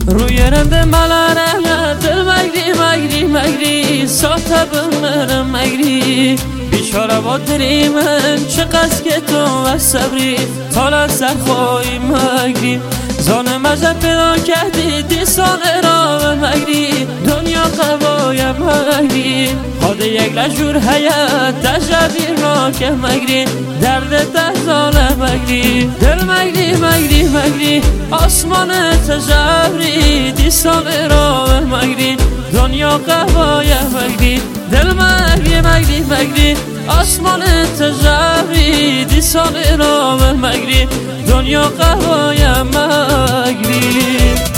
روی رند ملاره دل مگری ساته بمرم مگری بیچاره با دلی من چقدر که تو و صبری حالا سر خواهی مگری زان مجد پیدا کردی دیسان را مگری دنیا قوایم مگری خود یک لجور حیات تجربی را که مگری درد تزال مگری دل مگری آسمان تجربی دیسان را مگری دنیا قوایم مگری دل مگری آسمان تجربی دیسان را مگری دنیا قوایم مگری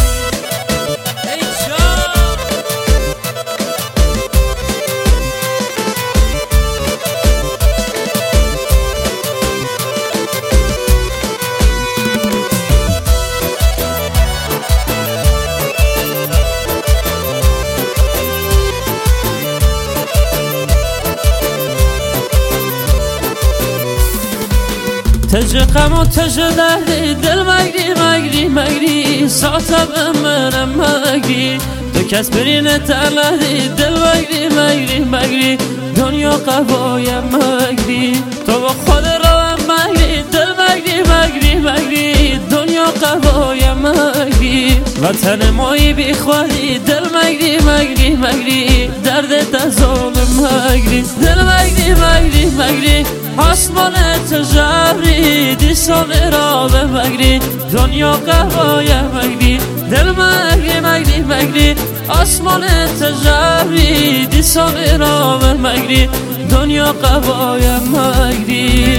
تج غم و تج دردی دل مگری ساته بمرم مگری تو کس برین تلدی دل مگری دنیا قوایم مگری تو با خود روم مگری دل مگری دنیا قوایم مگری وطن مایی بی خودی دل مگری درد تظالم مگری دل مگری آسمان تجربی دیسان را مگری دنیا قوایم مگری دل مگری آسمان تجربی دیسان را مگری دنیا قوایم مگری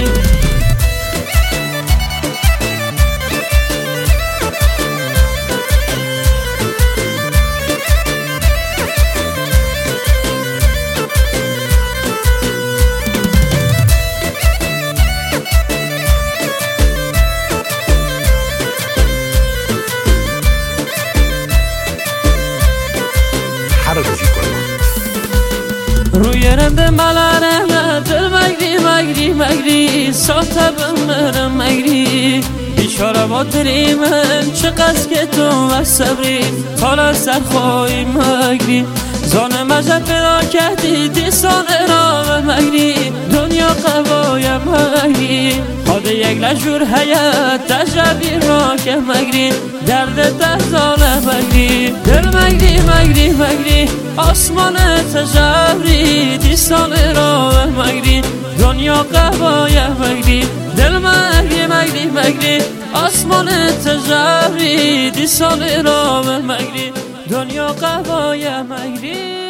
روی رند ملاره دل مگری ساته بمرم مگری بیچاره با دلی من چقدر که تو و صبری حالا سر خواهی مگری زان مجد پیدا کردی دیسان را مگری دنیا قوایم مگری خود یک لجور حیات تجربی را که مگری درد تزال مگری دل مگری آسمان تجربی دیسان را مگری دنیا قوایم مگری دل مگری آسمان تجربی دیسان را مگری دنیا قوایم مگری